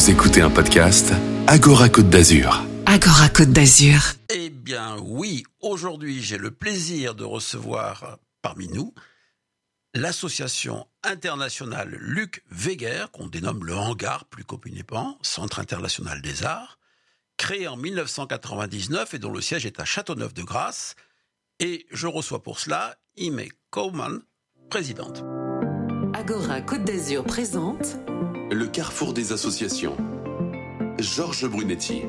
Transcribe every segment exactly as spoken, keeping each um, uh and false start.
Vous écoutez un podcast Agora Côte d'Azur. Agora Côte d'Azur. Eh bien oui, aujourd'hui j'ai le plaisir de recevoir parmi nous l'association internationale Luc Weger, qu'on dénomme le Hangar plus communément, Centre international des arts, créé en dix-neuf cent quatre-vingt-dix-neuf et dont le siège est à Châteauneuf-de-Grasse. Et je reçois pour cela Ime Kaumann, présidente. Agora Côte d'Azur présente Le carrefour des associations. Georges Brunetti.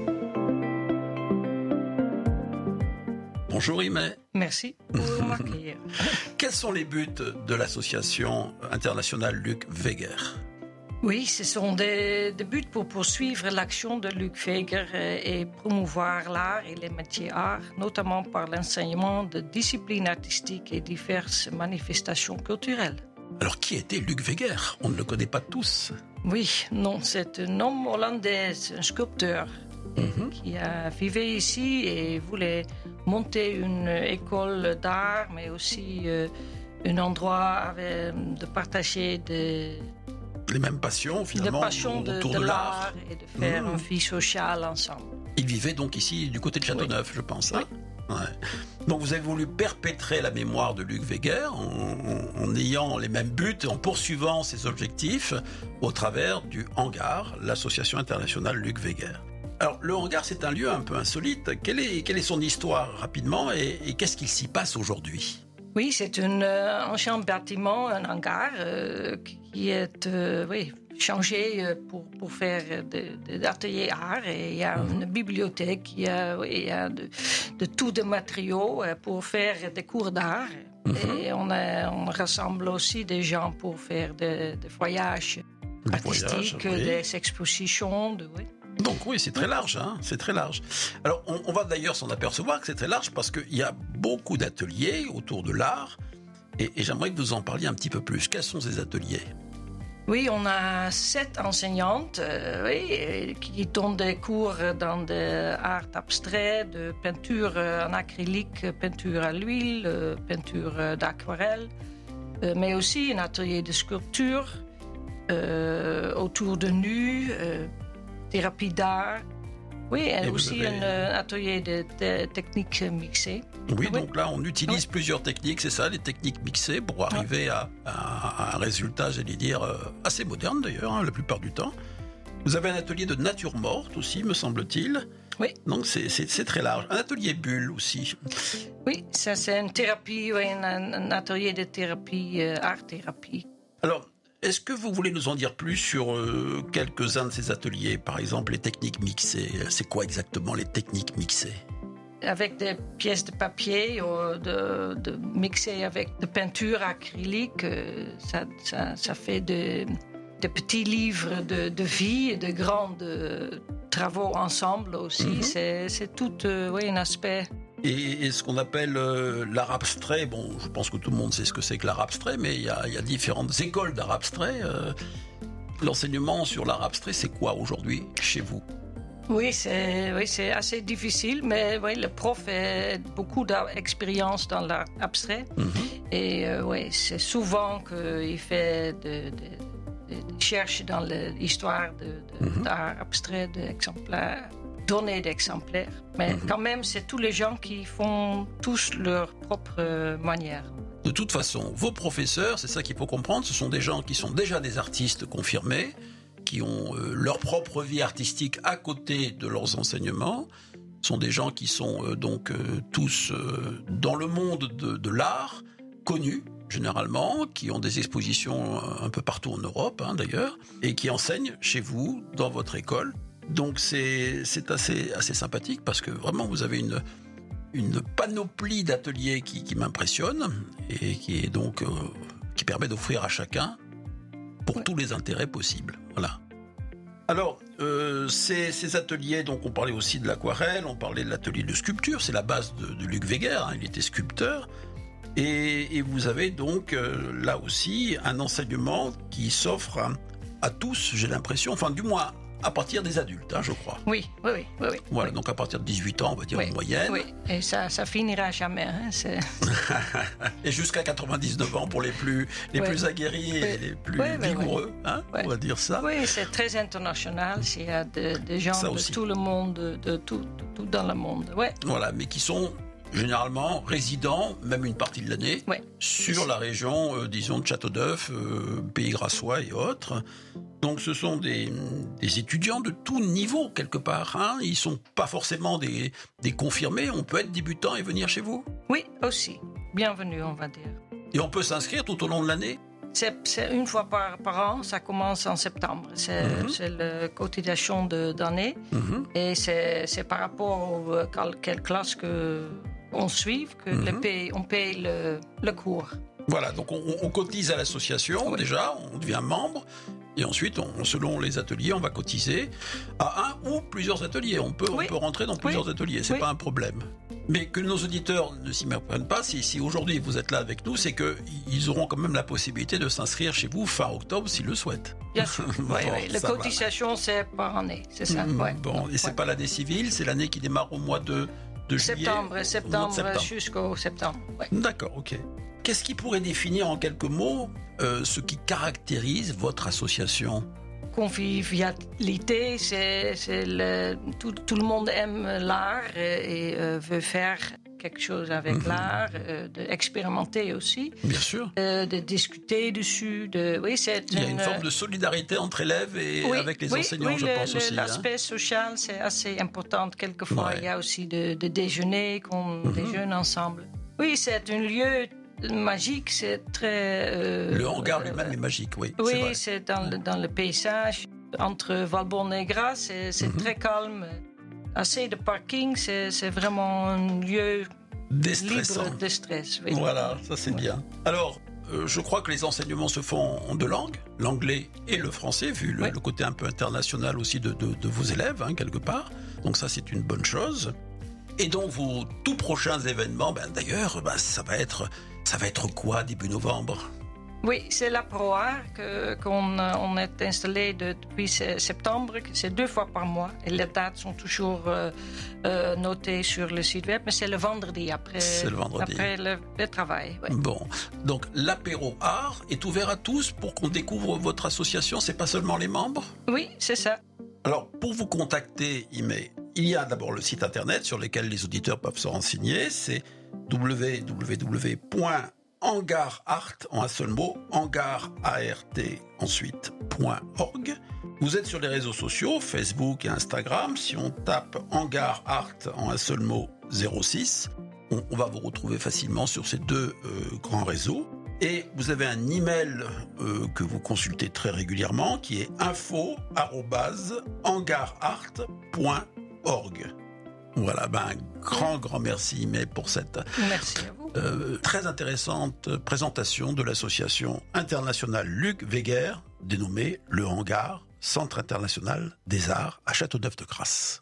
Bonjour Ime. Merci pour m'accueillir. Quels sont les buts de l'association internationale Luc Weger ? Oui, ce sont des, des buts pour poursuivre l'action de Luc Weger et promouvoir l'art et les métiers arts, notamment par l'enseignement de disciplines artistiques et diverses manifestations culturelles. Alors qui était Luc Weger ? On ne le connaît pas tous. Oui, non, c'est un homme hollandais, un sculpteur Mm-hmm. qui a vécu ici et voulait monter une école d'art, mais aussi euh, un endroit avec, de partager des, Les mêmes passions finalement des passions de, autour de de, l'art l'art. et de faire Mmh. une vie sociale ensemble. Il vivait donc ici du côté de Châteauneuf, je pense. Hein ouais. Donc vous avez voulu perpétrer la mémoire de Luc Weger en, en, en ayant les mêmes buts, en poursuivant ses objectifs au travers du Hangar, l'association internationale Luc Weger. Alors le Hangar, c'est un lieu un peu insolite. Quelle est, quelle est son histoire rapidement et, et qu'est-ce qu'il s'y passe aujourd'hui ? Oui, c'est un euh, ancien bâtiment, un hangar euh, qui est euh, oui, changé euh, pour, pour faire des de, ateliers art. Et il y a une bibliothèque, il y a, oui, il y a de, de tous des matériaux euh, pour faire des cours d'art. Mm-hmm. Et on, a, on rassemble aussi des gens pour faire des, des voyages des artistiques, voyages, oui. des expositions. De, oui. Donc oui, c'est très large, hein, c'est très large. Alors on, on va d'ailleurs s'en apercevoir que c'est très large parce qu'il y a beaucoup d'ateliers autour de l'art et, et j'aimerais que vous en parliez un petit peu plus. Quels sont ces ateliers ? Oui, on a sept enseignantes euh, oui, qui donnent des cours dans l'art abstrait, de peinture en acrylique, peinture à l'huile, peinture d'aquarelle, euh, mais aussi un atelier de sculpture euh, autour de nus, euh, thérapie d'art, oui, et, et aussi avez... un atelier de, de techniques mixées. Oui, oui, donc là, on utilise oui. plusieurs techniques, c'est ça, les techniques mixées, pour arriver oui. à, à, à un résultat, j'allais dire, assez moderne d'ailleurs, hein, la plupart du temps. Vous avez un atelier de nature morte aussi, me semble-t-il. Oui. Donc c'est, c'est, c'est très large. Un atelier bulle aussi. Oui, ça c'est une thérapie, oui, un, un atelier de thérapie, euh, art-thérapie. Alors, est-ce que vous voulez nous en dire plus sur euh, quelques-uns de ces ateliers ? Par exemple, les techniques mixées. C'est quoi exactement les techniques mixées ? Avec des pièces de papier, ou de, de mixer avec de peinture acrylique, ça, ça, ça fait de, de petits livres de, de vie et de grands de travaux ensemble aussi. Mm-hmm. C'est, c'est tout euh, oui, un aspect. Et, et ce qu'on appelle euh, l'art abstrait, bon, je pense que tout le monde sait ce que c'est que l'art abstrait, mais il y a, il y a différentes écoles d'art abstrait. Euh, l'enseignement sur l'art abstrait, c'est quoi aujourd'hui chez vous ? Oui, c'est, oui, c'est assez difficile, mais oui, le prof a beaucoup d'expérience dans l'art abstrait. Mm-hmm. Et euh, oui, c'est souvent qu'il fait de, de, de, de cherche dans l'histoire de, de, mm-hmm. d'art abstrait, d'exemplaires. Donner d'exemplaires. Mais mmh. quand même, c'est tous les gens qui font tous leur propre manière. De toute façon, vos professeurs, c'est ça qu'il faut comprendre, ce sont des gens qui sont déjà des artistes confirmés, qui ont euh, leur propre vie artistique à côté de leurs enseignements. Ce sont des gens qui sont euh, donc euh, tous euh, dans le monde de, de l'art, connus généralement, qui ont des expositions un peu partout en Europe hein, d'ailleurs, et qui enseignent chez vous, dans votre école. Donc c'est, c'est assez, assez sympathique parce que vraiment vous avez une, une panoplie d'ateliers qui, qui m'impressionne et qui est donc euh, qui permet d'offrir à chacun pour oui. tous les intérêts possibles. Voilà. Alors euh, ces, ces ateliers, donc on parlait aussi de l'aquarelle, on parlait de l'atelier de sculpture, c'est la base de, de Luc Weger, hein, il était sculpteur. Et, et vous avez donc euh, là aussi un enseignement qui s'offre à, à tous, j'ai l'impression, enfin du moins à partir des adultes, hein, je crois. Oui, oui, oui. oui, oui. Voilà, oui. donc à partir de dix-huit ans, on va dire Oui, en moyenne. Oui, et ça, ça finira jamais. Hein, c'est... Et jusqu'à quatre-vingt-dix-neuf ans pour les plus, les Ouais. plus aguerris et Ouais. les plus Ouais, ouais, vigoureux, hein, Ouais. on va dire ça. Oui, c'est très international. Il y a des de gens Ça de aussi. tout le monde, de, de tout, tout dans le monde. Ouais. Voilà, mais qui sont généralement résidents, même une partie de l'année, Ouais. sur la région, euh, disons, de Château-d'Œuf, euh, Pays Grassois et autres. Donc ce sont des, des étudiants de tout niveau, quelque part. Hein. Ils ne sont pas forcément des, des confirmés, on peut être débutant et venir chez vous. Oui, aussi. Bienvenue, on va dire. Et on peut s'inscrire tout au long de l'année. C'est, c'est une fois par, par an, ça commence en septembre. C'est, Mhm. c'est la cotisation de, d'année. Mhm. Et c'est, c'est par rapport au euh, quel- quelle classe que on suive que Mhm. le paye, on paye le, le cours. Voilà, donc on, on cotise à l'association, Oui. déjà, on devient membre. Et ensuite, on, selon les ateliers, on va cotiser à un ou plusieurs ateliers. On peut, Oui. on peut rentrer dans plusieurs Oui. ateliers, c'est Oui. pas un problème. Mais que nos auditeurs ne s'y méprennent pas, si, si aujourd'hui vous êtes là avec nous, c'est qu'ils auront quand même la possibilité de s'inscrire chez vous fin octobre s'ils le souhaitent. Bien sûr. Bon, oui, oui. La ça va. cotisation, c'est par année. C'est ça. Mm, ouais. Bon, et c'est Ouais. pas l'année civile, c'est l'année qui démarre au mois de, de juillet. Septembre, au mois de septembre, septembre. jusqu'au septembre. Ouais. D'accord, ok. Qu'est-ce qui pourrait définir en quelques mots euh, ce qui caractérise votre association ? Convivialité, c'est, c'est le, tout, tout le monde aime l'art et, et, euh, veut faire quelque chose avec Mhm. l'art, euh, d'expérimenter aussi, Bien sûr. euh, de discuter dessus. De, oui, c'est Il y a une forme de solidarité entre élèves et oui, avec les oui, enseignants, oui, je le- pense le- aussi. hein. L'aspect social, c'est assez important. Quelquefois, Ouais. il y a aussi de, de déjeuner qu'on Mhm. déjeune ensemble. Oui, c'est un lieu magique, c'est très... euh, Le hangar euh, lui-même est magique, oui. c'est Oui, vrai. c'est dans, le, dans le paysage. Entre Valbonne et Gras, c'est, c'est Mhm. très calme. Assez de parking, c'est, c'est vraiment un lieu Déstressant. libre de stress. Oui. Voilà, ça c'est bien. Alors, euh, je crois que les enseignements se font en deux langues, l'anglais et le français, vu le, Oui. le côté un peu international aussi de, de- de vos élèves, hein, quelque part. Donc ça, c'est une bonne chose. Et donc, vos tout prochains événements, ben, d'ailleurs, ben, ça va être, ça va être quoi, début novembre ? Oui, c'est la Pro Art que, qu'on euh, on est installé de- depuis se- septembre. C'est deux fois par mois. Et les dates sont toujours euh, euh, notées sur le site web. Mais c'est le vendredi après, C'est le vendredi. après le, le travail. ouais. Bon, donc l'apéro art est ouvert à tous pour qu'on découvre votre association, c'est pas seulement les membres ? Oui, c'est ça. Alors, pour vous contacter, Imé, il y a d'abord le site internet sur lequel les auditeurs peuvent se renseigner, c'est w w w point hangarart, en un seul mot, hangar, A R T, ensuite, .org. Vous êtes sur les réseaux sociaux, Facebook et Instagram. Si on tape hangarart en un seul mot, zéro six, on, on va vous retrouver facilement sur ces deux euh, grands réseaux. Et vous avez un email euh, que vous consultez très régulièrement qui est info arobase hangarart point org. Voilà, ben, un grand, grand merci, mais pour cette Merci à vous. euh, très intéressante présentation de l'association internationale Luc Weger, dénommée Le Hangar, Centre international des arts à Château-Neuf de Grasse.